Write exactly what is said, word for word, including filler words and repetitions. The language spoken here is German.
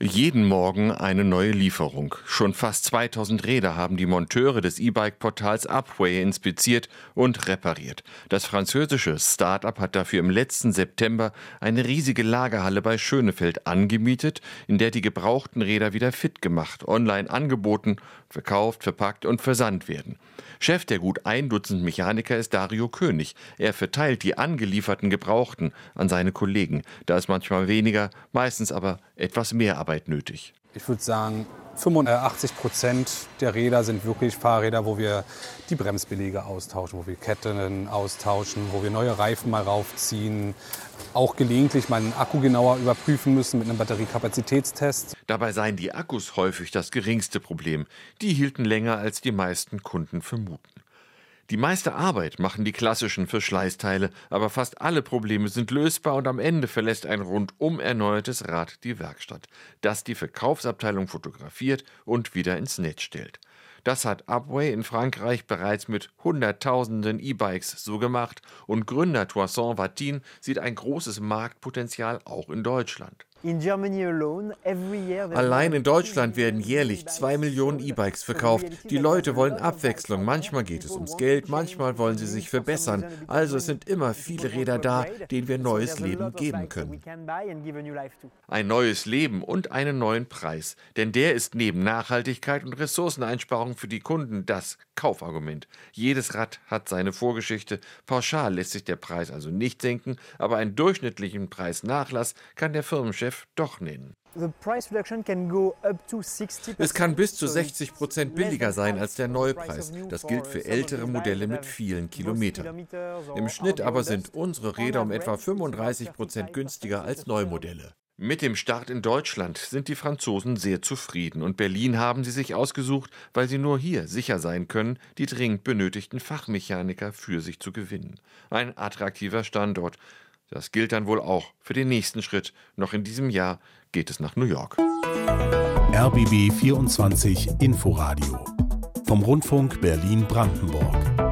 Jeden Morgen eine neue Lieferung. Schon fast zweitausend Räder haben die Monteure des E-Bike-Portals Upway inspiziert und repariert. Das französische Start-up hat dafür im letzten September eine riesige Lagerhalle bei Schönefeld angemietet, in der die gebrauchten Räder wieder fit gemacht, online angeboten, verkauft, verpackt und versandt werden. Chef der gut ein Dutzend Mechaniker ist Dario König. Er verteilt die angelieferten Gebrauchten an seine Kollegen. Da ist manchmal weniger, meistens aber etwas mehr Arbeit nötig. Ich würde sagen, fünfundachtzig Prozent der Räder sind wirklich Fahrräder, wo wir die Bremsbeläge austauschen, wo wir Ketten austauschen, wo wir neue Reifen mal raufziehen, auch gelegentlich mal den Akku genauer überprüfen müssen mit einem Batteriekapazitätstest. Dabei seien die Akkus häufig das geringste Problem. Die hielten länger, als die meisten Kunden vermuten. Die meiste Arbeit machen die klassischen Verschleißteile, aber fast alle Probleme sind lösbar und am Ende verlässt ein rundum erneuertes Rad die Werkstatt, das die Verkaufsabteilung fotografiert und wieder ins Netz stellt. Das hat Upway in Frankreich bereits mit Hunderttausenden E-Bikes so gemacht und Gründer Toussaint Wattin sieht ein großes Marktpotenzial auch in Deutschland. Allein in Deutschland werden jährlich zwei Millionen E-Bikes verkauft. Die Leute wollen Abwechslung. Manchmal geht es ums Geld, manchmal wollen sie sich verbessern. Also es sind immer viele Räder da, denen wir neues Leben geben können. Ein neues Leben und einen neuen Preis. Denn der ist neben Nachhaltigkeit und Ressourceneinsparung für die Kunden das Kaufargument. Jedes Rad hat seine Vorgeschichte. Pauschal lässt sich der Preis also nicht senken, aber einen durchschnittlichen Preisnachlass kann der Firmenchef doch nennen. Es kann bis zu sechzig Prozent billiger sein als der Neupreis. Das gilt für ältere Modelle mit vielen Kilometern. Im Schnitt aber sind unsere Räder um etwa fünfunddreißig Prozent günstiger als Neumodelle. Mit dem Start in Deutschland sind die Franzosen sehr zufrieden und Berlin haben sie sich ausgesucht, weil sie nur hier sicher sein können, die dringend benötigten Fachmechaniker für sich zu gewinnen. Ein attraktiver Standort. Das gilt dann wohl auch für den nächsten Schritt. Noch in diesem Jahr geht es nach New York. R B B vierundzwanzig Inforadio vom Rundfunk Berlin-Brandenburg.